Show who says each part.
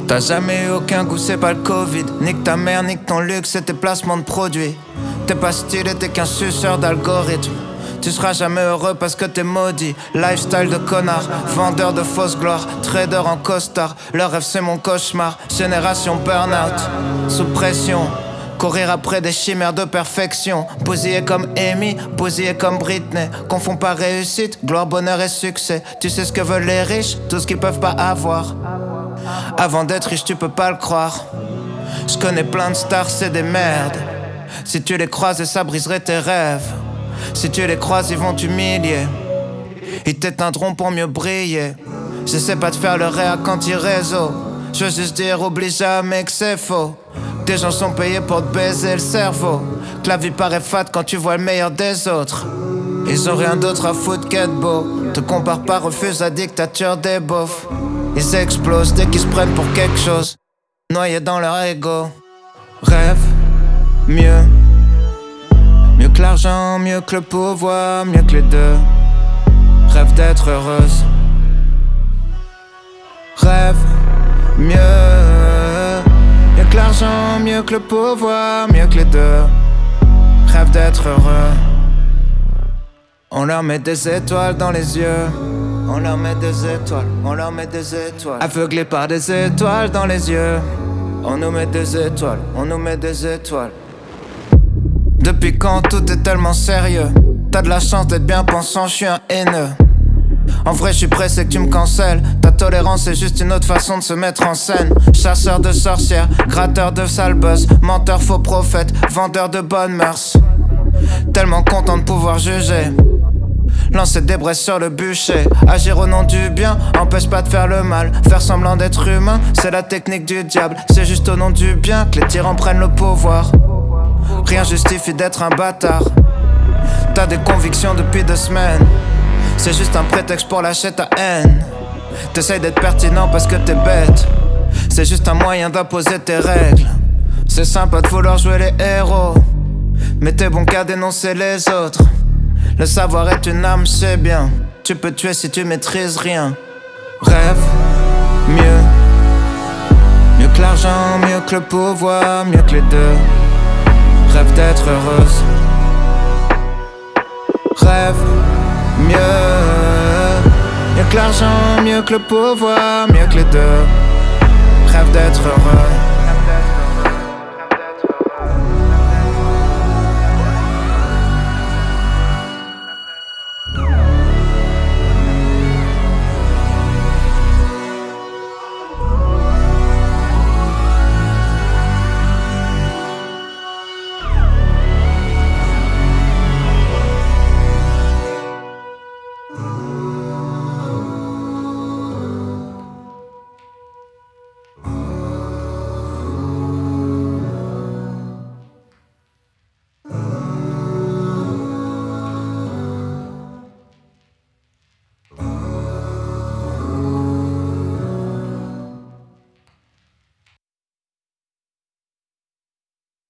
Speaker 1: T'as jamais eu aucun goût, c'est pas le Covid. Nique ta mère, nique ton luxe, c'est tes placements de produits. T'es pas stylé, t'es qu'un suceur d'algorithme. Tu seras jamais heureux parce que t'es maudit. Lifestyle de connard, vendeur de fausse gloire, trader en costard. Leur rêve c'est mon cauchemar, génération burn-out. Sous pression, courir après des chimères de perfection. Bousillé comme Amy, bousillé comme Britney. Confonds pas réussite, gloire, bonheur et succès. Tu sais ce que veulent les riches, tout ce qu'ils peuvent pas avoir. Avant d'être riche tu peux pas le croire. Je connais plein de stars, c'est des merdes. Si tu les croises et ça briserait tes rêves. Si tu les croises ils vont t'humilier. Ils t'éteindront pour mieux briller. J'essaie pas de faire le réa quand ils réseau. Je veux juste dire oublie jamais que c'est faux. Des gens sont payés pour te baiser le cerveau. Que la vie paraît fade quand tu vois le meilleur des autres. Ils ont rien d'autre à foutre qu'être beau. Te compare pas, refuse la dictature des beaufs. Ils explosent dès qu'ils se prennent pour quelque chose. Noyés dans leur ego. Rêve mieux. Mieux que l'argent, mieux que le pouvoir, mieux que les deux. Rêve d'être heureuse. Rêve mieux. Mieux que l'argent, mieux que le pouvoir, mieux que les deux. Rêve d'être heureux. On leur met des étoiles dans les yeux. On leur met des étoiles, on leur met des étoiles. Aveuglés par des étoiles dans les yeux. On nous met des étoiles, on nous met des étoiles. Depuis quand tout est tellement sérieux? T'as de la chance d'être bien pensant, je suis un haineux. En vrai je suis pressé que tu me cancelles. Ta tolérance est juste une autre façon de se mettre en scène. Chasseur de sorcières, gratteur de sale buzz, menteur faux prophète, vendeur de bonnes mœurs. Tellement content de pouvoir juger. Lancer des braises sur le bûcher. Agir au nom du bien, empêche pas de faire le mal. Faire semblant d'être humain, c'est la technique du diable. C'est juste au nom du bien que les tyrans prennent le pouvoir. Rien justifie d'être un bâtard. T'as des convictions depuis 2 semaines. C'est juste un prétexte pour lâcher ta haine. T'essayes d'être pertinent parce que t'es bête. C'est juste un moyen d'imposer tes règles. C'est sympa de vouloir jouer les héros, mais t'es bon qu'à dénoncer les autres. Le savoir est une arme, c'est bien. Tu peux tuer si tu maîtrises rien. Rêve mieux. Mieux que l'argent, mieux que le pouvoir, mieux que les deux. Rêve d'être heureuse. Rêve mieux. Mieux que l'argent, mieux que le pouvoir, mieux que les deux. Rêve d'être heureux.